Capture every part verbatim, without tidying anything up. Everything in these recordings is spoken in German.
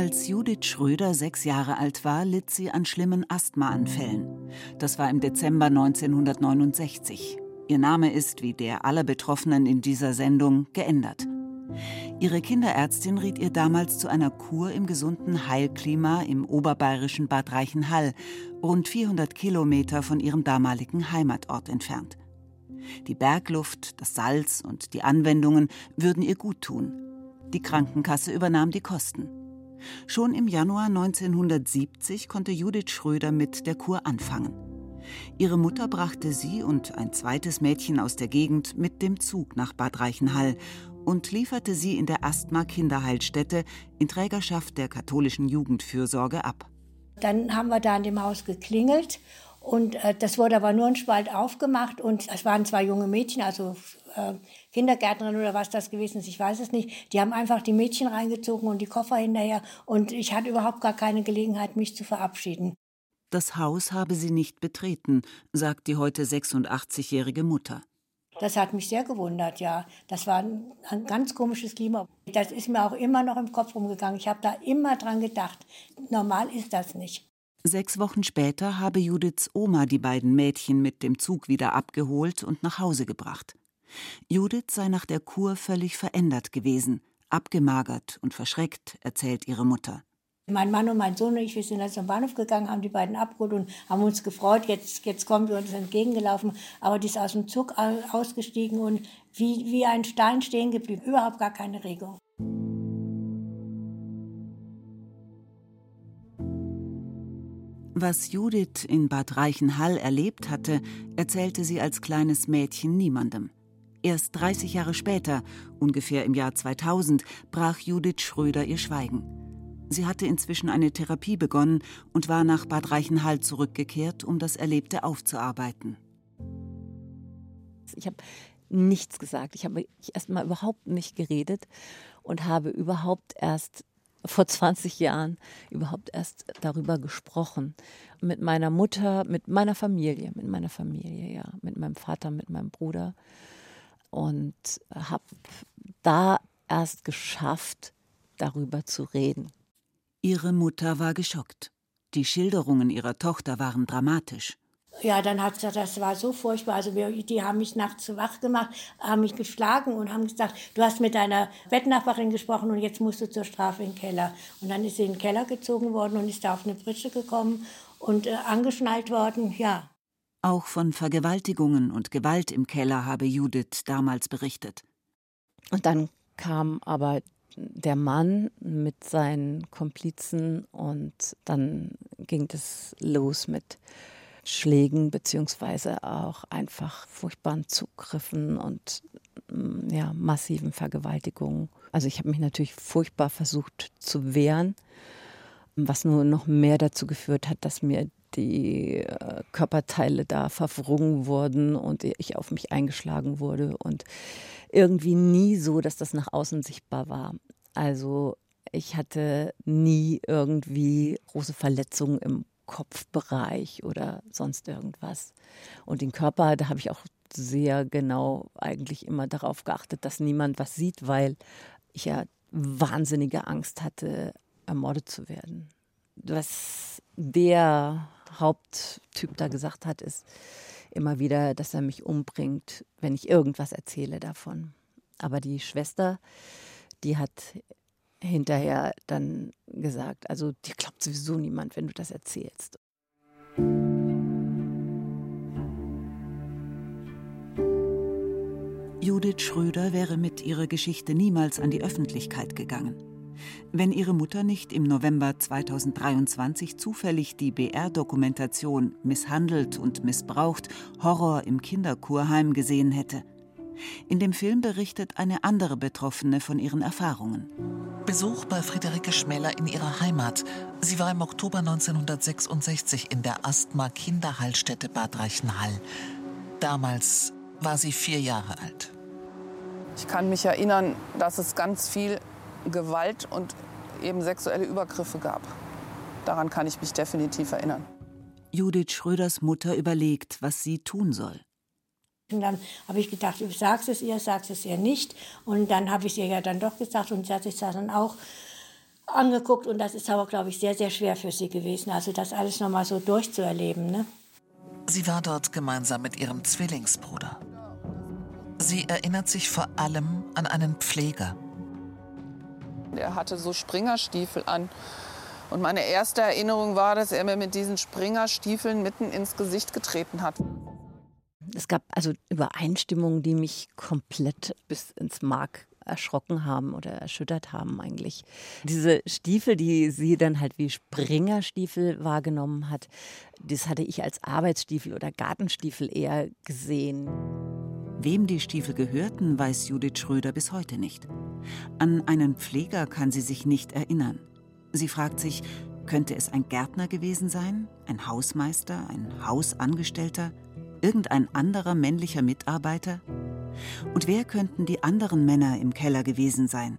Als Judith Schröder sechs Jahre alt war, litt sie an schlimmen Asthmaanfällen. Das war im Dezember neunzehnhundertneunundsechzig. Ihr Name ist, wie der aller Betroffenen in dieser Sendung, geändert. Ihre Kinderärztin riet ihr damals zu einer Kur im gesunden Heilklima im oberbayerischen Bad Reichenhall, rund vierhundert Kilometer von ihrem damaligen Heimatort entfernt. Die Bergluft, das Salz und die Anwendungen würden ihr gut tun. Die Krankenkasse übernahm die Kosten. Schon im Januar neunzehnhundertsiebzig konnte Judith Schröder mit der Kur anfangen. Ihre Mutter brachte sie und ein zweites Mädchen aus der Gegend mit dem Zug nach Bad Reichenhall und lieferte sie in der Asthma-Kinderheilstätte in Trägerschaft der katholischen Jugendfürsorge ab. Dann haben wir da an dem Haus geklingelt und äh, das wurde aber nur ein Spalt aufgemacht und es waren zwei junge Mädchen, also äh, Kindergärtnerin oder was das gewesen ist, ich weiß es nicht. Die haben einfach die Mädchen reingezogen und die Koffer hinterher und ich hatte überhaupt gar keine Gelegenheit, mich zu verabschieden. Das Haus habe sie nicht betreten, sagt die heute sechsundachtzigjährige Mutter. Das hat mich sehr gewundert, ja. Das war ein, ein ganz komisches Klima. Das ist mir auch immer noch im Kopf rumgegangen. Ich habe da immer dran gedacht. Normal ist das nicht. Sechs Wochen später habe Judiths Oma die beiden Mädchen mit dem Zug wieder abgeholt und nach Hause gebracht. Judith sei nach der Kur völlig verändert gewesen, abgemagert und verschreckt, erzählt ihre Mutter. Mein Mann und mein Sohn und ich, wir sind dann zum Bahnhof gegangen, haben die beiden abgeholt und haben uns gefreut, jetzt, jetzt kommen wir uns entgegengelaufen. Aber die ist aus dem Zug ausgestiegen und wie, wie ein Stein stehen geblieben, überhaupt gar keine Regung. Was Judith in Bad Reichenhall erlebt hatte, erzählte sie als kleines Mädchen niemandem. Erst dreißig Jahre später, ungefähr im Jahr zweitausend, brach Judith Schröder ihr Schweigen. Sie hatte inzwischen eine Therapie begonnen und war nach Bad Reichenhall zurückgekehrt, um das Erlebte aufzuarbeiten. Ich habe nichts gesagt. Ich habe erst mal überhaupt nicht geredet und habe überhaupt erst vor zwanzig Jahren überhaupt erst darüber gesprochen. Mit meiner Mutter, mit meiner Familie, mit meiner Familie, ja, mit meinem Vater, mit meinem Bruder. Und habe da erst geschafft, darüber zu reden. Ihre Mutter war geschockt. Die Schilderungen ihrer Tochter waren dramatisch. Ja, dann hat sie, das war so furchtbar. Also wir, die haben mich nachts wach gemacht, haben mich geschlagen und haben gesagt, du hast mit deiner Bettnachbarin gesprochen und jetzt musst du zur Strafe in den Keller. Und dann ist sie in den Keller gezogen worden und ist da auf eine Pritsche gekommen und äh, angeschnallt worden, ja. Auch von Vergewaltigungen und Gewalt im Keller habe Judith damals berichtet. Und dann kam aber der Mann mit seinen Komplizen und dann ging es los mit Schlägen beziehungsweise auch einfach furchtbaren Zugriffen und ja, massiven Vergewaltigungen. Also ich habe mich natürlich furchtbar versucht zu wehren, was nur noch mehr dazu geführt hat, dass mir die äh, Körperteile da verwrungen wurden und ich auf mich eingeschlagen wurde und irgendwie nie so, dass das nach außen sichtbar war. Also ich hatte nie irgendwie große Verletzungen im Kopfbereich oder sonst irgendwas. Und den Körper, da habe ich auch sehr genau eigentlich immer darauf geachtet, dass niemand was sieht, weil ich ja wahnsinnige Angst hatte, ermordet zu werden. Was der Haupttyp da gesagt hat, ist immer wieder, dass er mich umbringt, wenn ich irgendwas erzähle davon. Aber die Schwester, die hat hinterher dann gesagt, also dir glaubt sowieso niemand, wenn du das erzählst. Judith Schröder wäre mit ihrer Geschichte niemals an die Öffentlichkeit gegangen. Wenn ihre Mutter nicht im November zweitausenddreiundzwanzig zufällig die B R-Dokumentation Misshandelt und missbraucht – Horror im Kinderkurheim gesehen hätte. In dem Film berichtet eine andere Betroffene von ihren Erfahrungen. Besuch bei Friederike Schmeller in ihrer Heimat. Sie war im Oktober neunzehnhundertsechsundsechzig in der Asthma-Kinderheilstätte Bad Reichenhall. Damals war sie vier Jahre alt. Ich kann mich erinnern, dass es ganz viel Gewalt und eben sexuelle Übergriffe gab. Daran kann ich mich definitiv erinnern. Judith Schröders Mutter überlegt, was sie tun soll. Und dann habe ich gedacht, ich sag's es ihr, sag's es ihr nicht. Und dann habe ich es ihr ja dann doch gesagt und sie hat sich dann auch angeguckt und das ist aber, glaube ich, sehr, sehr schwer für sie gewesen, also das alles nochmal so durchzuerleben. Ne? Sie war dort gemeinsam mit ihrem Zwillingsbruder. Sie erinnert sich vor allem an einen Pfleger. Er hatte so Springerstiefel an. Und meine erste Erinnerung war, dass er mir mit diesen Springerstiefeln mitten ins Gesicht getreten hat. Es gab also Übereinstimmungen, die mich komplett bis ins Mark erschrocken haben oder erschüttert haben eigentlich. Diese Stiefel, die sie dann halt wie Springerstiefel wahrgenommen hat, das hatte ich als Arbeitsstiefel oder Gartenstiefel eher gesehen. Wem die Stiefel gehörten, weiß Judith Schröder bis heute nicht. An einen Pfleger kann sie sich nicht erinnern. Sie fragt sich, könnte es ein Gärtner gewesen sein, ein Hausmeister, ein Hausangestellter, irgendein anderer männlicher Mitarbeiter? Und wer könnten die anderen Männer im Keller gewesen sein?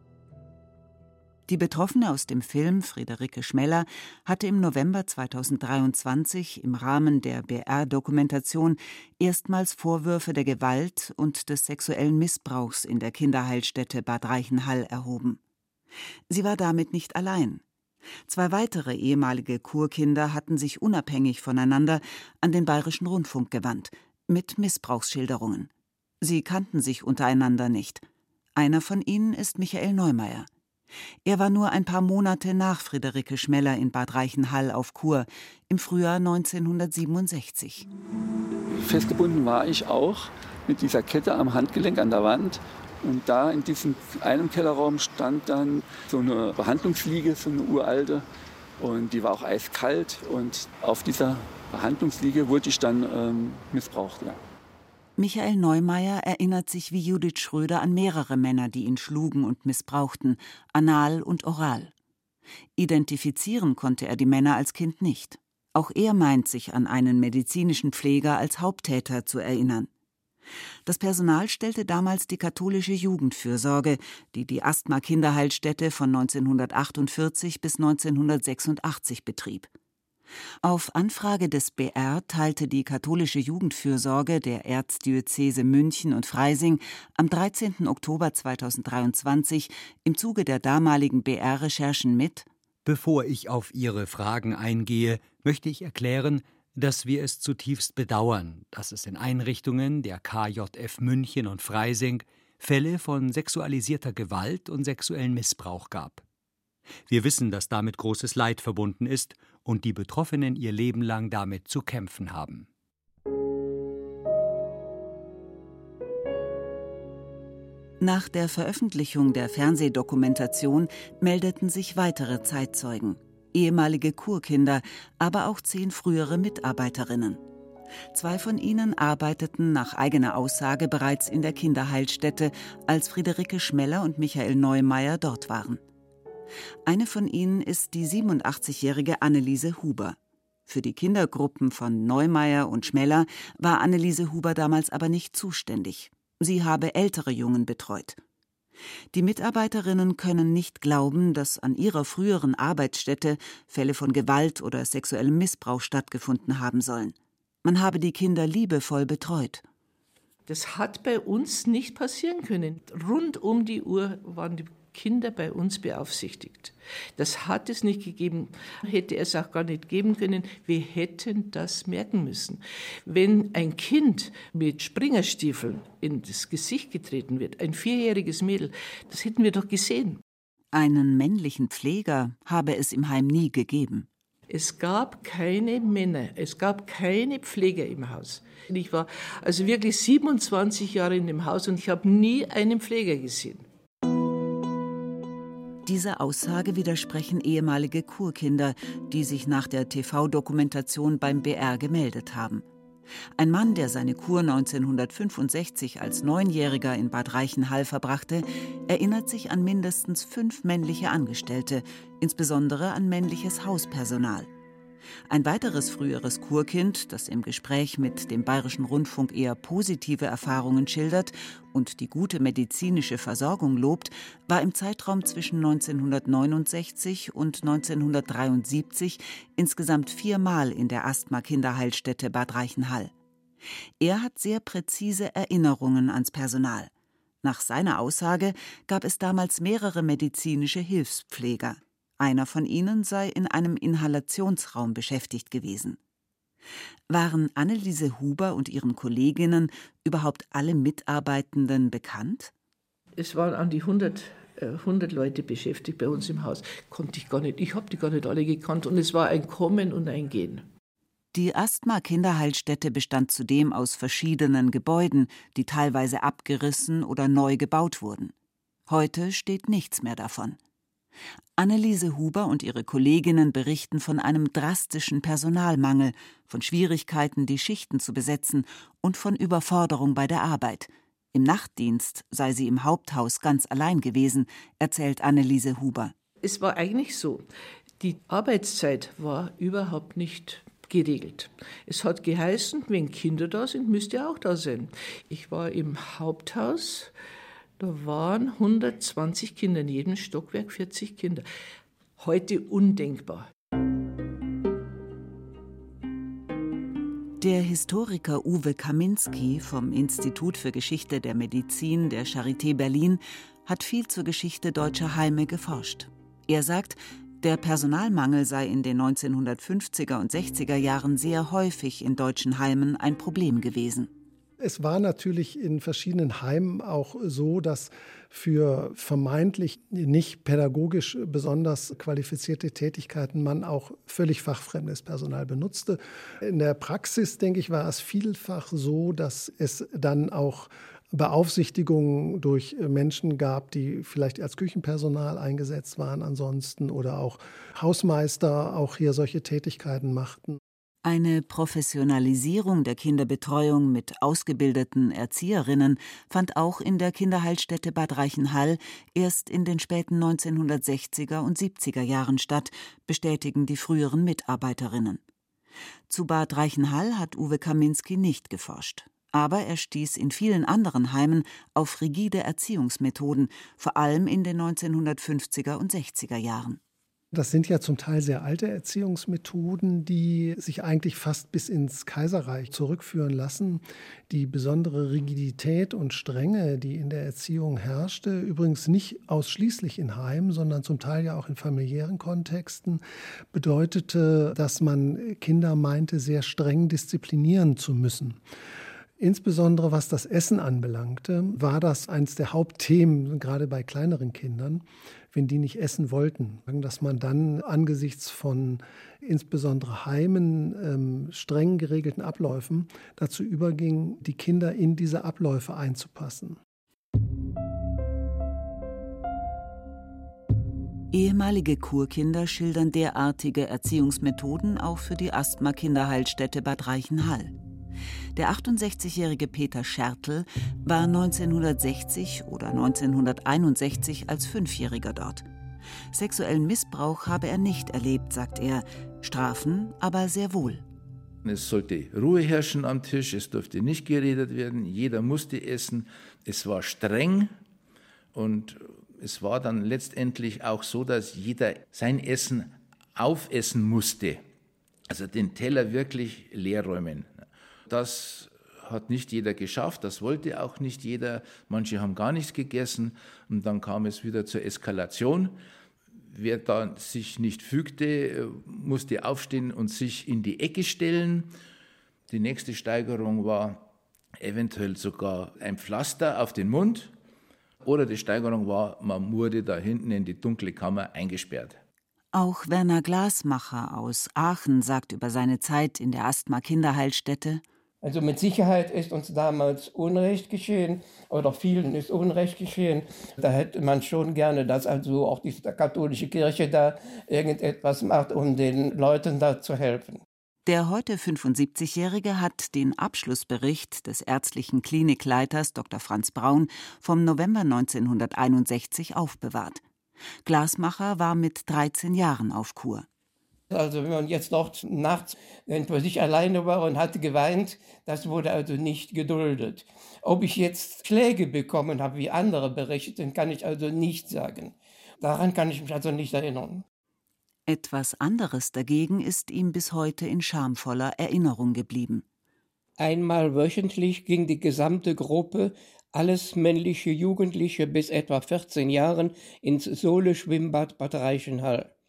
Die Betroffene aus dem Film, Friederike Schmeller, hatte im November zweitausenddreiundzwanzig im Rahmen der B R-Dokumentation erstmals Vorwürfe der Gewalt und des sexuellen Missbrauchs in der Kinderheilstätte Bad Reichenhall erhoben. Sie war damit nicht allein. Zwei weitere ehemalige Kurkinder hatten sich unabhängig voneinander an den Bayerischen Rundfunk gewandt, mit Missbrauchsschilderungen. Sie kannten sich untereinander nicht. Einer von ihnen ist Michael Neumeier. Er war nur ein paar Monate nach Friederike Schmeller in Bad Reichenhall auf Kur, im Frühjahr neunzehnhundertsiebenundsechzig. Festgebunden war ich auch mit dieser Kette am Handgelenk an der Wand. Und da in diesem einem Kellerraum stand dann so eine Behandlungsliege, so eine uralte. Und die war auch eiskalt. Und auf dieser Behandlungsliege wurde ich dann ähm, missbraucht. Ja. Michael Neumeier erinnert sich wie Judith Schröder an mehrere Männer, die ihn schlugen und missbrauchten, anal und oral. Identifizieren konnte er die Männer als Kind nicht. Auch er meint sich an einen medizinischen Pfleger als Haupttäter zu erinnern. Das Personal stellte damals die katholische Jugendfürsorge, die die Asthma-Kinderheilstätte von neunzehnhundertachtundvierzig bis neunzehnhundertsechsundachtzig betrieb. Auf Anfrage des B R teilte die katholische Jugendfürsorge der Erzdiözese München und Freising am dreizehnten Oktober zweitausenddreiundzwanzig im Zuge der damaligen B R-Recherchen mit: Bevor ich auf Ihre Fragen eingehe, möchte ich erklären, dass wir es zutiefst bedauern, dass es in Einrichtungen der K J F München und Freising Fälle von sexualisierter Gewalt und sexuellen Missbrauch gab. Wir wissen, dass damit großes Leid verbunden ist und die Betroffenen ihr Leben lang damit zu kämpfen haben. Nach der Veröffentlichung der Fernsehdokumentation meldeten sich weitere Zeitzeugen. Ehemalige Kurkinder, aber auch zehn frühere Mitarbeiterinnen. Zwei von ihnen arbeiteten nach eigener Aussage bereits in der Kinderheilstätte, als Friederike Schmeller und Michael Neumeier dort waren. Eine von ihnen ist die siebenundachtzigjährige Anneliese Huber. Für die Kindergruppen von Neumeier und Schmeller war Anneliese Huber damals aber nicht zuständig. Sie habe ältere Jungen betreut. Die Mitarbeiterinnen können nicht glauben, dass an ihrer früheren Arbeitsstätte Fälle von Gewalt oder sexuellem Missbrauch stattgefunden haben sollen. Man habe die Kinder liebevoll betreut. Das hat bei uns nicht passieren können. Rund um die Uhr waren die Kinder bei uns beaufsichtigt. Das hat es nicht gegeben, hätte es auch gar nicht geben können. Wir hätten das merken müssen. Wenn ein Kind mit Springerstiefeln in das Gesicht getreten wird, ein vierjähriges Mädel, das hätten wir doch gesehen. Einen männlichen Pfleger habe es im Heim nie gegeben. Es gab keine Männer, es gab keine Pfleger im Haus. Ich war also wirklich siebenundzwanzig Jahre in dem Haus und ich habe nie einen Pfleger gesehen. Dieser Aussage widersprechen ehemalige Kurkinder, die sich nach der T V-Dokumentation beim B R gemeldet haben. Ein Mann, der seine Kur neunzehnhundertfünfundsechzig als Neunjähriger in Bad Reichenhall verbrachte, erinnert sich an mindestens fünf männliche Angestellte, insbesondere an männliches Hauspersonal. Ein weiteres früheres Kurkind, das im Gespräch mit dem Bayerischen Rundfunk eher positive Erfahrungen schildert und die gute medizinische Versorgung lobt, war im Zeitraum zwischen neunzehnhundertneunundsechzig und neunzehnhundertdreiundsiebzig insgesamt viermal in der Asthma-Kinderheilstätte Bad Reichenhall. Er hat sehr präzise Erinnerungen ans Personal. Nach seiner Aussage gab es damals mehrere medizinische Hilfspfleger. Einer von ihnen sei in einem Inhalationsraum beschäftigt gewesen. Waren Anneliese Huber und ihren Kolleginnen überhaupt alle Mitarbeitenden bekannt? Es waren an die hundert, äh, hundert Leute beschäftigt bei uns im Haus. Konnte ich gar nicht, ich habe die gar nicht alle gekannt und es war ein Kommen und ein Gehen. Die Asthma-Kinderheilstätte bestand zudem aus verschiedenen Gebäuden, die teilweise abgerissen oder neu gebaut wurden. Heute steht nichts mehr davon. Anneliese Huber und ihre Kolleginnen berichten von einem drastischen Personalmangel, von Schwierigkeiten, die Schichten zu besetzen und von Überforderung bei der Arbeit. Im Nachtdienst sei sie im Haupthaus ganz allein gewesen, erzählt Anneliese Huber. Es war eigentlich so, die Arbeitszeit war überhaupt nicht geregelt. Es hat geheißen, wenn Kinder da sind, müsst ihr auch da sein. Ich war im Haupthaus, da waren hundertzwanzig Kinder, in jedem Stockwerk vierzig Kinder. Heute undenkbar. Der Historiker Uwe Kaminski vom Institut für Geschichte der Medizin der Charité Berlin hat viel zur Geschichte deutscher Heime geforscht. Er sagt, der Personalmangel sei in den neunzehnhundertfünfziger und sechziger Jahren sehr häufig in deutschen Heimen ein Problem gewesen. Es war natürlich in verschiedenen Heimen auch so, dass für vermeintlich nicht pädagogisch besonders qualifizierte Tätigkeiten man auch völlig fachfremdes Personal benutzte. In der Praxis, denke ich, war es vielfach so, dass es dann auch Beaufsichtigungen durch Menschen gab, die vielleicht als Küchenpersonal eingesetzt waren ansonsten oder auch Hausmeister auch hier solche Tätigkeiten machten. Eine Professionalisierung der Kinderbetreuung mit ausgebildeten Erzieherinnen fand auch in der Kinderheilstätte Bad Reichenhall erst in den späten neunzehnhundertsechziger und siebziger Jahren statt, bestätigen die früheren Mitarbeiterinnen. Zu Bad Reichenhall hat Uwe Kaminski nicht geforscht. Aber er stieß in vielen anderen Heimen auf rigide Erziehungsmethoden, vor allem in den neunzehnhundertfünfziger und sechziger Jahren. Das sind ja zum Teil sehr alte Erziehungsmethoden, die sich eigentlich fast bis ins Kaiserreich zurückführen lassen. Die besondere Rigidität und Strenge, die in der Erziehung herrschte, übrigens nicht ausschließlich in Heimen, sondern zum Teil ja auch in familiären Kontexten, bedeutete, dass man Kinder meinte, sehr streng disziplinieren zu müssen. Insbesondere was das Essen anbelangte, war das eines der Hauptthemen, gerade bei kleineren Kindern, wenn die nicht essen wollten. Dass man dann angesichts von insbesondere Heimen, ähm, streng geregelten Abläufen dazu überging, die Kinder in diese Abläufe einzupassen. Ehemalige Kurkinder schildern derartige Erziehungsmethoden auch für die Asthma-Kinderheilstätte Bad Reichenhall. Der achtundsechzigjährige Peter Schertl war neunzehnhundertsechzig oder neunzehnhunderteinundsechzig als Fünfjähriger dort. Sexuellen Missbrauch habe er nicht erlebt, sagt er, Strafen aber sehr wohl. Es sollte Ruhe herrschen am Tisch, es durfte nicht geredet werden, jeder musste essen. Es war streng und es war dann letztendlich auch so, dass jeder sein Essen aufessen musste, also den Teller wirklich leer räumen. Das hat nicht jeder geschafft, das wollte auch nicht jeder. Manche haben gar nichts gegessen und dann kam es wieder zur Eskalation. Wer da sich nicht fügte, musste aufstehen und sich in die Ecke stellen. Die nächste Steigerung war eventuell sogar ein Pflaster auf den Mund. Oder die Steigerung war, man wurde da hinten in die dunkle Kammer eingesperrt. Auch Werner Glasmacher aus Aachen sagt über seine Zeit in der Asthma-Kinderheilstätte: Also mit Sicherheit ist uns damals Unrecht geschehen oder vielen ist Unrecht geschehen. Da hätte man schon gerne, dass also auch die katholische Kirche da irgendetwas macht, um den Leuten da zu helfen. Der heute fünfundsiebzigjährige hat den Abschlussbericht des ärztlichen Klinikleiters Doktor Franz Braun vom November neunzehnhunderteinundsechzig aufbewahrt. Glasmacher war mit dreizehn Jahren auf Kur. Also wenn man jetzt noch nachts für sich alleine war und hatte geweint, das wurde also nicht geduldet. Ob ich jetzt Schläge bekommen habe, wie andere berichten, kann ich also nicht sagen. Daran kann ich mich also nicht erinnern. Etwas anderes dagegen ist ihm bis heute in schamvoller Erinnerung geblieben. Einmal wöchentlich ging die gesamte Gruppe, alles männliche Jugendliche bis etwa vierzehn Jahren, ins Sohle-Schwimmbad Bad Reichenhall.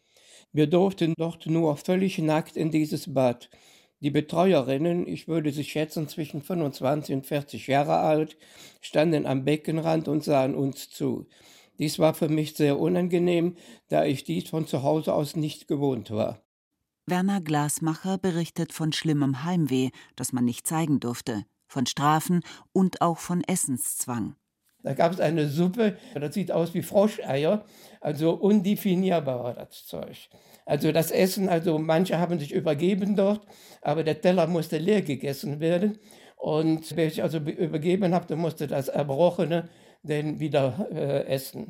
Wir durften dort nur völlig nackt in dieses Bad. Die Betreuerinnen, ich würde sie schätzen, zwischen fünfundzwanzig und vierzig Jahre alt, standen am Beckenrand und sahen uns zu. Dies war für mich sehr unangenehm, da ich dies von zu Hause aus nicht gewohnt war. Werner Glasmacher berichtet von schlimmem Heimweh, das man nicht zeigen durfte, von Strafen und auch von Essenszwang. Da gab es eine Suppe, das sieht aus wie Froscheier, also undefinierbar war das Zeug. Also das Essen, also manche haben sich übergeben dort, aber der Teller musste leer gegessen werden. Und wer sich also übergeben hat, der musste das Erbrochene dann wieder äh, essen.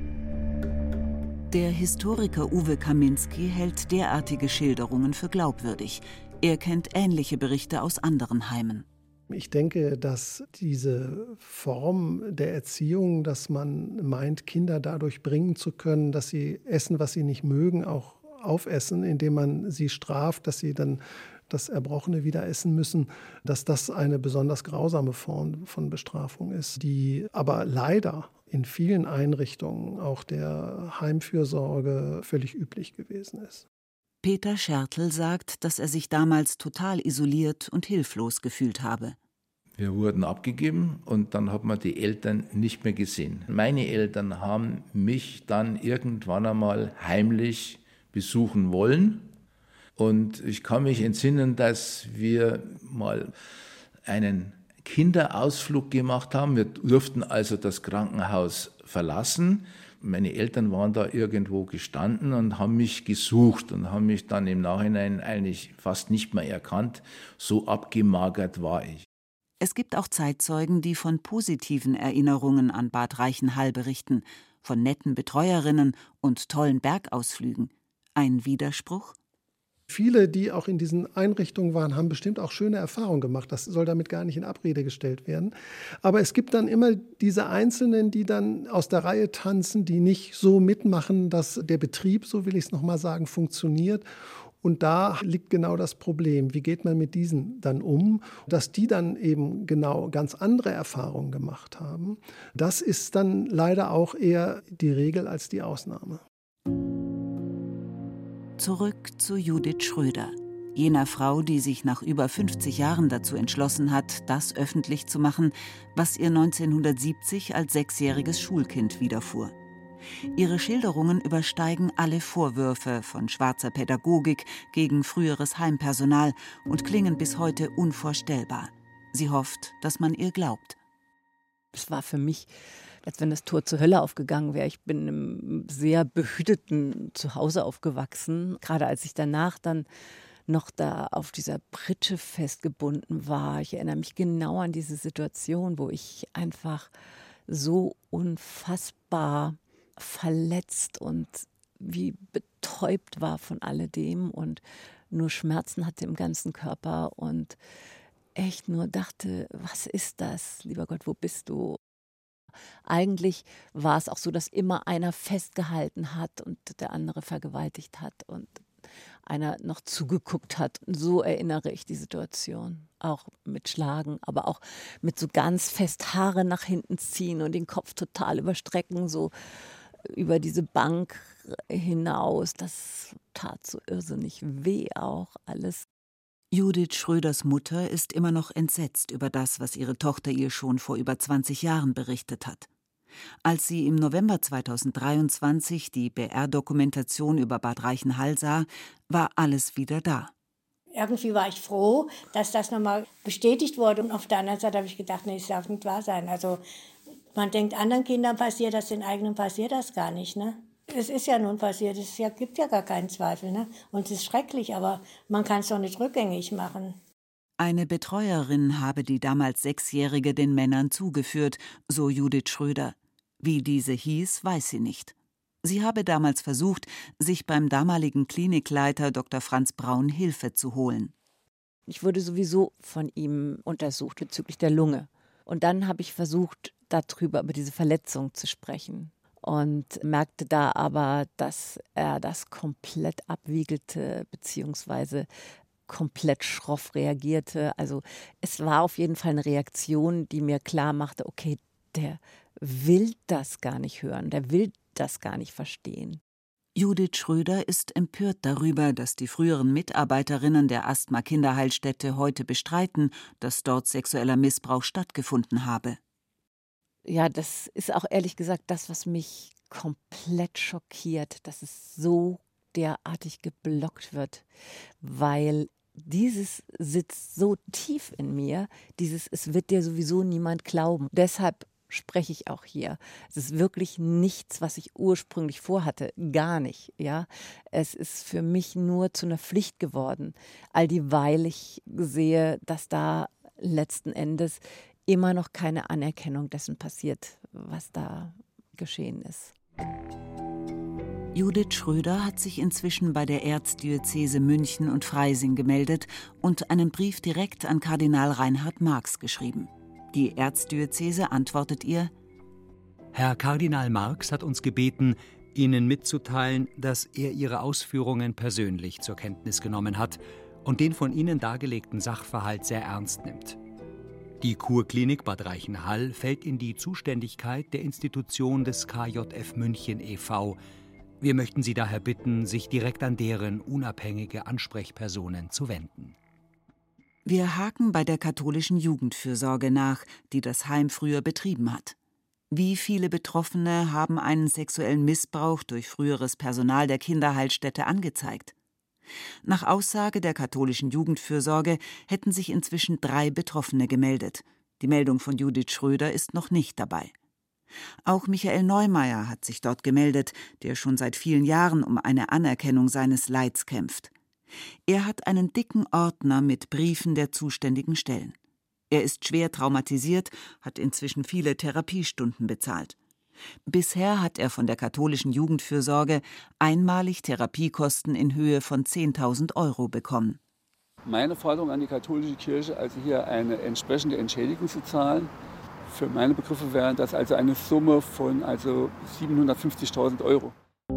Der Historiker Uwe Kaminski hält derartige Schilderungen für glaubwürdig. Er kennt ähnliche Berichte aus anderen Heimen. Ich denke, dass diese Form der Erziehung, dass man meint, Kinder dadurch bringen zu können, dass sie essen, was sie nicht mögen, auch aufessen, indem man sie straft, dass sie dann das Erbrochene wieder essen müssen, dass das eine besonders grausame Form von Bestrafung ist, die aber leider in vielen Einrichtungen, auch der Heimfürsorge, völlig üblich gewesen ist. Peter Schertl sagt, dass er sich damals total isoliert und hilflos gefühlt habe. Wir wurden abgegeben und dann hat man die Eltern nicht mehr gesehen. Meine Eltern haben mich dann irgendwann einmal heimlich besuchen wollen. Und ich kann mich entsinnen, dass wir mal einen Kinderausflug gemacht haben. Wir durften also das Krankenhaus verlassen. Meine Eltern waren da irgendwo gestanden und haben mich gesucht und haben mich dann im Nachhinein eigentlich fast nicht mehr erkannt. So abgemagert war ich. Es gibt auch Zeitzeugen, die von positiven Erinnerungen an Bad Reichenhall berichten, von netten Betreuerinnen und tollen Bergausflügen. Ein Widerspruch? Viele, die auch in diesen Einrichtungen waren, haben bestimmt auch schöne Erfahrungen gemacht. Das soll damit gar nicht in Abrede gestellt werden. Aber es gibt dann immer diese Einzelnen, die dann aus der Reihe tanzen, die nicht so mitmachen, dass der Betrieb, so will ich es nochmal sagen, funktioniert. Und da liegt genau das Problem. Wie geht man mit diesen dann um? Dass die dann eben genau ganz andere Erfahrungen gemacht haben, das ist dann leider auch eher die Regel als die Ausnahme. Zurück zu Judith Schröder, jener Frau, die sich nach über fünfzig Jahren dazu entschlossen hat, das öffentlich zu machen, was ihr neunzehnhundertsiebzig als sechsjähriges Schulkind widerfuhr. Ihre Schilderungen übersteigen alle Vorwürfe von schwarzer Pädagogik gegen früheres Heimpersonal und klingen bis heute unvorstellbar. Sie hofft, dass man ihr glaubt. Es war für mich, als wenn das Tor zur Hölle aufgegangen wäre. Ich bin im sehr behüteten Zuhause aufgewachsen. Gerade als ich danach dann noch da auf dieser Pritsche festgebunden war. Ich erinnere mich genau an diese Situation, wo ich einfach so unfassbar verletzt und wie betäubt war von alledem und nur Schmerzen hatte im ganzen Körper und echt nur dachte, was ist das? Lieber Gott, wo bist du? Eigentlich war es auch so, dass immer einer festgehalten hat und der andere vergewaltigt hat und einer noch zugeguckt hat. Und so erinnere ich die Situation. Auch mit Schlagen, aber auch mit so ganz fest Haare nach hinten ziehen und den Kopf total überstrecken, so über diese Bank hinaus. Das tat so irrsinnig weh auch alles. Judith Schröders Mutter ist immer noch entsetzt über das, was ihre Tochter ihr schon vor über zwanzig Jahren berichtet hat. Als sie im November zweitausenddreiundzwanzig die B R-Dokumentation über Bad Reichenhall sah, war alles wieder da. Irgendwie war ich froh, dass das nochmal bestätigt wurde. Und auf der anderen Seite habe ich gedacht, nee, es darf nicht wahr sein. Also man denkt, anderen Kindern passiert das, den eigenen passiert das gar nicht, ne? Es ist ja nun passiert, es ja, gibt ja gar keinen Zweifel, ne? Und es ist schrecklich, aber man kann es doch nicht rückgängig machen. Eine Betreuerin habe die damals Sechsjährige den Männern zugeführt, so Judith Schröder. Wie diese hieß, weiß sie nicht. Sie habe damals versucht, sich beim damaligen Klinikleiter Doktor Franz Braun Hilfe zu holen. Ich wurde sowieso von ihm untersucht bezüglich der Lunge. Und dann habe ich versucht, darüber, über diese Verletzung zu sprechen. Und merkte da aber, dass er das komplett abwiegelte, beziehungsweise komplett schroff reagierte. Also es war auf jeden Fall eine Reaktion, die mir klar machte, okay, der will das gar nicht hören, der will das gar nicht verstehen. Judith Schröder ist empört darüber, dass die früheren Mitarbeiterinnen der Asthma-Kinderheilstätte heute bestreiten, dass dort sexueller Missbrauch stattgefunden habe. Ja, das ist auch ehrlich gesagt das, was mich komplett schockiert, dass es so derartig geblockt wird, weil dieses sitzt so tief in mir, dieses, es wird dir sowieso niemand glauben. Deshalb spreche ich auch hier. Es ist wirklich nichts, was ich ursprünglich vorhatte, gar nicht. Ja, es ist für mich nur zu einer Pflicht geworden, all dieweil ich sehe, dass da letzten Endes immer noch keine Anerkennung dessen passiert, was da geschehen ist. Judith Schröder hat sich inzwischen bei der Erzdiözese München und Freising gemeldet und einen Brief direkt an Kardinal Reinhard Marx geschrieben. Die Erzdiözese antwortet ihr: Herr Kardinal Marx hat uns gebeten, Ihnen mitzuteilen, dass er Ihre Ausführungen persönlich zur Kenntnis genommen hat und den von Ihnen dargelegten Sachverhalt sehr ernst nimmt. Die Kurklinik Bad Reichenhall fällt in die Zuständigkeit der Institution des K J F München e V Wir möchten Sie daher bitten, sich direkt an deren unabhängige Ansprechpersonen zu wenden. Wir haken bei der katholischen Jugendfürsorge nach, die das Heim früher betrieben hat. Wie viele Betroffene haben einen sexuellen Missbrauch durch früheres Personal der Kinderheilstätte angezeigt? Nach Aussage der katholischen Jugendfürsorge hätten sich inzwischen drei Betroffene gemeldet. Die Meldung von Judith Schröder ist noch nicht dabei. Auch Michael Neumeier hat sich dort gemeldet, der schon seit vielen Jahren um eine Anerkennung seines Leids kämpft. Er hat einen dicken Ordner mit Briefen der zuständigen Stellen. Er ist schwer traumatisiert, hat inzwischen viele Therapiestunden bezahlt. Bisher hat er von der katholischen Jugendfürsorge einmalig Therapiekosten in Höhe von zehntausend Euro bekommen. Meine Forderung an die katholische Kirche, also hier eine entsprechende Entschädigung zu zahlen, für meine Begriffe wäre das also eine Summe von also siebenhundertfünfzigtausend Euro.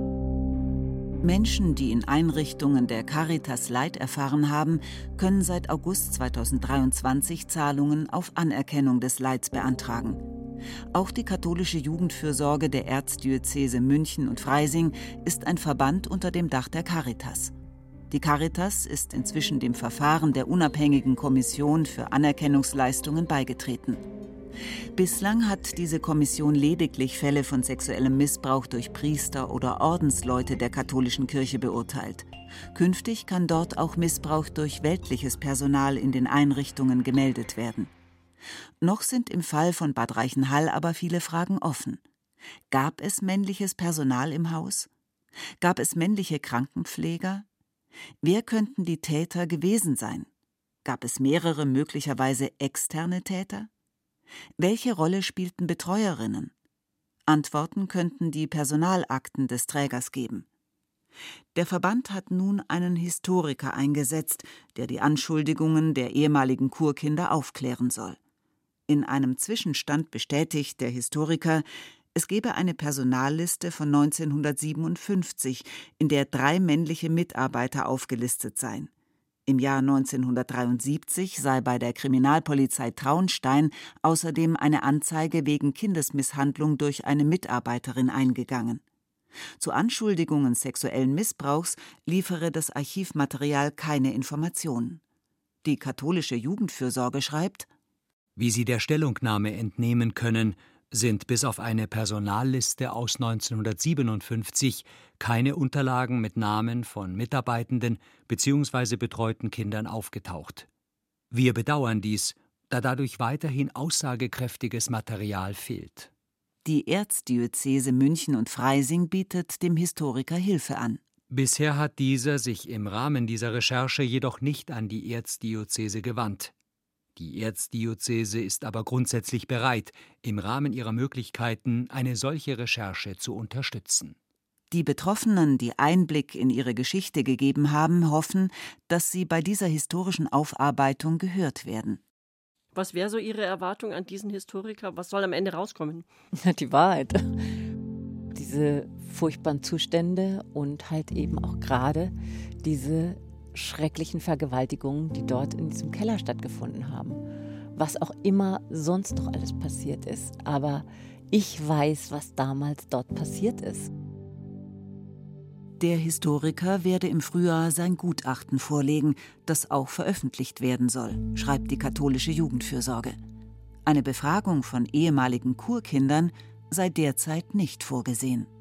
Menschen, die in Einrichtungen der Caritas Leid erfahren haben, können seit August zweitausenddreiundzwanzig Zahlungen auf Anerkennung des Leids beantragen. Auch die katholische Jugendfürsorge der Erzdiözese München und Freising ist ein Verband unter dem Dach der Caritas. Die Caritas ist inzwischen dem Verfahren der unabhängigen Kommission für Anerkennungsleistungen beigetreten. Bislang hat diese Kommission lediglich Fälle von sexuellem Missbrauch durch Priester oder Ordensleute der katholischen Kirche beurteilt. Künftig kann dort auch Missbrauch durch weltliches Personal in den Einrichtungen gemeldet werden. Noch sind im Fall von Bad Reichenhall aber viele Fragen offen. Gab es männliches Personal im Haus? Gab es männliche Krankenpfleger? Wer könnten die Täter gewesen sein? Gab es mehrere möglicherweise externe Täter? Welche Rolle spielten Betreuerinnen? Antworten könnten die Personalakten des Trägers geben. Der Verband hat nun einen Historiker eingesetzt, der die Anschuldigungen der ehemaligen Kurkinder aufklären soll. In einem Zwischenstand bestätigt der Historiker, es gebe eine Personalliste von neunzehnhundertsiebenundfünfzig, in der drei männliche Mitarbeiter aufgelistet seien. Im Jahr neunzehnhundertdreiundsiebzig sei bei der Kriminalpolizei Traunstein außerdem eine Anzeige wegen Kindesmisshandlung durch eine Mitarbeiterin eingegangen. Zu Anschuldigungen sexuellen Missbrauchs liefere das Archivmaterial keine Informationen. Die katholische Jugendfürsorge schreibt: Wie Sie der Stellungnahme entnehmen können, sind bis auf eine Personalliste aus neunzehnhundertsiebenundfünfzig keine Unterlagen mit Namen von Mitarbeitenden bzw. betreuten Kindern aufgetaucht. Wir bedauern dies, da dadurch weiterhin aussagekräftiges Material fehlt. Die Erzdiözese München und Freising bietet dem Historiker Hilfe an. Bisher hat dieser sich im Rahmen dieser Recherche jedoch nicht an die Erzdiözese gewandt. Die Erzdiözese ist aber grundsätzlich bereit, im Rahmen ihrer Möglichkeiten eine solche Recherche zu unterstützen. Die Betroffenen, die Einblick in ihre Geschichte gegeben haben, hoffen, dass sie bei dieser historischen Aufarbeitung gehört werden. Was wäre so Ihre Erwartung an diesen Historiker? Was soll am Ende rauskommen? Die Wahrheit. Diese furchtbaren Zustände und halt eben auch gerade diese schrecklichen Vergewaltigungen, die dort in diesem Keller stattgefunden haben. Was auch immer sonst noch alles passiert ist. Aber ich weiß, was damals dort passiert ist. Der Historiker werde im Frühjahr sein Gutachten vorlegen, das auch veröffentlicht werden soll, schreibt die katholische Jugendfürsorge. Eine Befragung von ehemaligen Kurkindern sei derzeit nicht vorgesehen.